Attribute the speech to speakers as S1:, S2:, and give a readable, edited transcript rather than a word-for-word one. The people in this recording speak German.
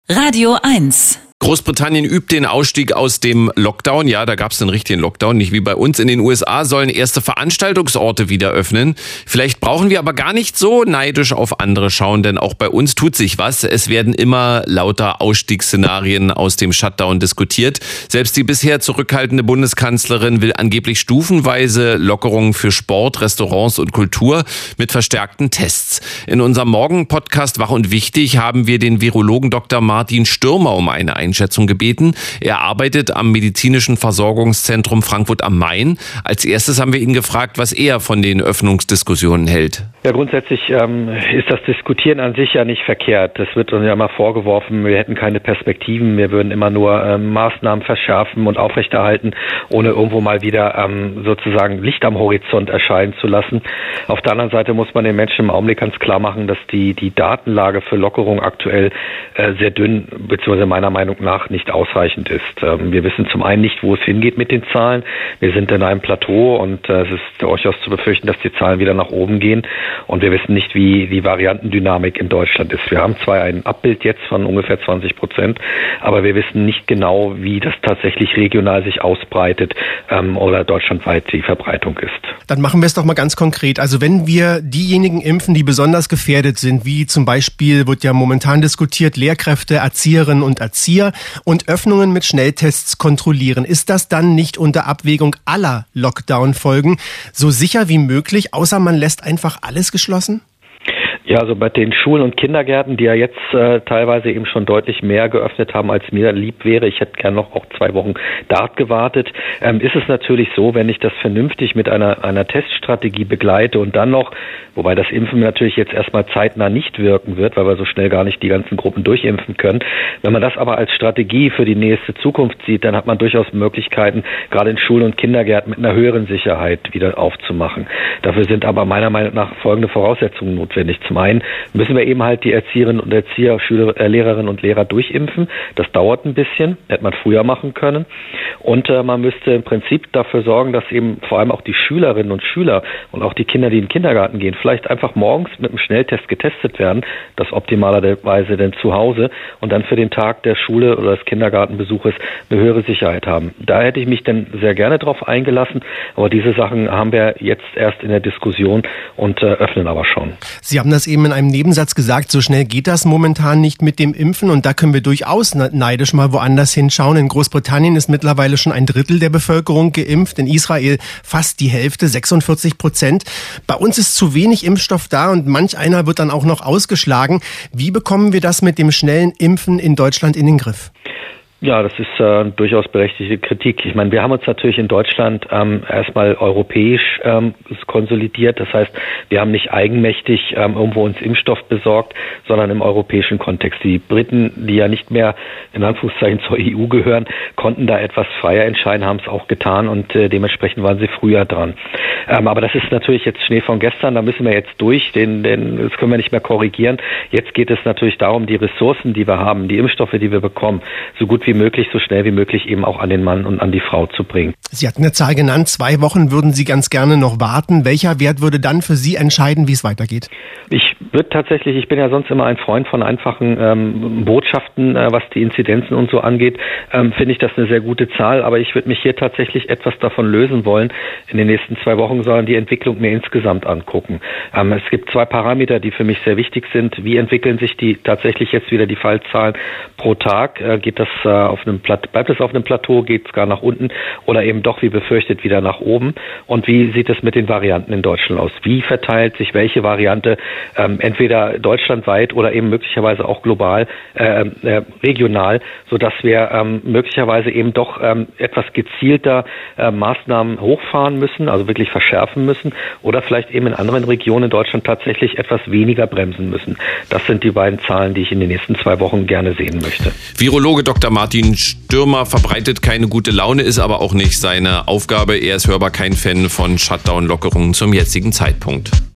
S1: Radio 1.
S2: Großbritannien übt den Ausstieg aus dem Lockdown. Ja, da gab es einen richtigen Lockdown, nicht wie bei uns. In den USA sollen erste Veranstaltungsorte wieder öffnen. Vielleicht brauchen wir aber gar nicht so neidisch auf andere schauen, denn auch bei uns tut sich was. Es werden immer lauter Ausstiegsszenarien aus dem Shutdown diskutiert. Selbst die bisher zurückhaltende Bundeskanzlerin will angeblich stufenweise Lockerungen für Sport, Restaurants und Kultur mit verstärkten Tests. In unserem Morgen-Podcast Wach und Wichtig haben wir den Virologen Dr. Martin Stürmer um eine Einschätzung gebeten. Er arbeitet am Medizinischen Versorgungszentrum Frankfurt am Main. Als erstes haben wir ihn gefragt, was er von den Öffnungsdiskussionen hält.
S3: Ja, grundsätzlich ist das Diskutieren an sich ja nicht verkehrt. Das wird uns ja immer vorgeworfen, wir hätten keine Perspektiven, wir würden immer nur Maßnahmen verschärfen und aufrechterhalten, ohne irgendwo mal wieder sozusagen Licht am Horizont erscheinen zu lassen. Auf der anderen Seite muss man den Menschen im Augenblick ganz klar machen, dass die Datenlage für Lockerung aktuell sehr dünn, beziehungsweise meiner Meinung nach nicht ausreichend ist. Wir wissen zum einen nicht, wo es hingeht mit den Zahlen. Wir sind in einem Plateau und es ist durchaus zu befürchten, dass die Zahlen wieder nach oben gehen. Und wir wissen nicht, wie die Variantendynamik in Deutschland ist. Wir haben zwar ein Abbild jetzt von ungefähr 20%, aber wir wissen nicht genau, wie das tatsächlich regional sich ausbreitet oder deutschlandweit die Verbreitung ist.
S4: Dann machen wir es doch mal ganz konkret. Also wenn wir diejenigen impfen, die besonders gefährdet sind, wie zum Beispiel wird ja momentan diskutiert, Lehrkräfte, Erzieherinnen und Erzieher und Öffnungen mit Schnelltests kontrollieren, ist das dann nicht unter Abwägung aller Lockdown-Folgen so sicher wie möglich, außer man lässt einfach alles geschlossen?
S3: Ja, also bei den Schulen und Kindergärten, die ja jetzt teilweise eben schon deutlich mehr geöffnet haben, als mir lieb wäre, ich hätte gern noch auch 2 Wochen Dart gewartet, ist es natürlich so, wenn ich das vernünftig mit einer Teststrategie begleite und dann noch, wobei das Impfen natürlich jetzt erstmal zeitnah nicht wirken wird, weil wir so schnell gar nicht die ganzen Gruppen durchimpfen können. Wenn man das aber als Strategie für die nächste Zukunft sieht, dann hat man durchaus Möglichkeiten, gerade in Schulen und Kindergärten mit einer höheren Sicherheit wieder aufzumachen. Dafür sind aber meiner Meinung nach folgende Voraussetzungen notwendig. Zum einen müssen wir eben halt die Erzieherinnen und Erzieher, Lehrerinnen und Lehrer durchimpfen. Das dauert ein bisschen, hätte man früher machen können. Und man müsste im Prinzip dafür sorgen, dass eben vor allem auch die Schülerinnen und Schüler und auch die Kinder, die in den Kindergarten gehen, vielleicht einfach morgens mit einem Schnelltest getestet werden, das optimalerweise dann zu Hause und dann für den Tag der Schule oder des Kindergartenbesuches eine höhere Sicherheit haben. Da hätte ich mich dann sehr gerne drauf eingelassen, aber diese Sachen haben wir jetzt erst in der Diskussion und öffnen aber schon.
S4: Sie haben das eben in einem Nebensatz gesagt, so schnell geht das momentan nicht mit dem Impfen und da können wir durchaus neidisch mal woanders hinschauen. In Großbritannien ist mittlerweile schon 1/3 der Bevölkerung geimpft, in Israel fast die Hälfte, 46%. Bei uns ist zu wenig Impfstoff da und manch einer wird dann auch noch ausgeschlagen. Wie bekommen wir das mit dem schnellen Impfen in Deutschland in den Griff?
S3: Ja, das ist durchaus berechtigte Kritik. Ich meine, wir haben uns natürlich in Deutschland erstmal europäisch konsolidiert. Das heißt, wir haben nicht eigenmächtig irgendwo uns Impfstoff besorgt, sondern im europäischen Kontext. Die Briten, die ja nicht mehr in Anführungszeichen zur EU gehören, konnten da etwas freier entscheiden, haben es auch getan und dementsprechend waren sie früher dran. Aber das ist natürlich jetzt Schnee von gestern, da müssen wir jetzt durch, das können wir nicht mehr korrigieren. Jetzt geht es natürlich darum, die Ressourcen, die wir haben, die Impfstoffe, die wir bekommen, so gut wie möglich, so schnell wie möglich eben auch an den Mann und an die Frau zu bringen.
S4: Sie hatten eine Zahl genannt, 2 Wochen würden Sie ganz gerne noch warten. Welcher Wert würde dann für Sie entscheiden, wie es weitergeht?
S3: Ich bin ja sonst immer ein Freund von einfachen Botschaften, was die Inzidenzen und so angeht, finde ich das eine sehr gute Zahl, aber ich würde mich hier tatsächlich etwas davon lösen wollen in den nächsten 2 Wochen, sondern die Entwicklung mir insgesamt angucken. Es gibt 2 Parameter, die für mich sehr wichtig sind. Wie entwickeln sich tatsächlich jetzt wieder die Fallzahlen pro Tag? Bleibt es auf einem Plateau, geht es gar nach unten oder eben doch, wie befürchtet, wieder nach oben? Und wie sieht es mit den Varianten in Deutschland aus? Wie verteilt sich welche Variante entweder deutschlandweit oder eben möglicherweise auch global, regional, sodass wir möglicherweise eben doch etwas gezielter Maßnahmen hochfahren müssen, also wirklich verschärfen müssen oder vielleicht eben in anderen Regionen in Deutschland tatsächlich etwas weniger bremsen müssen. Das sind die beiden Zahlen, die ich in den nächsten 2 Wochen gerne sehen möchte.
S2: Virologe Dr. Martin Stürmer verbreitet keine gute Laune, ist aber auch nicht seine Aufgabe. Er ist hörbar kein Fan von Shutdown-Lockerungen zum jetzigen Zeitpunkt.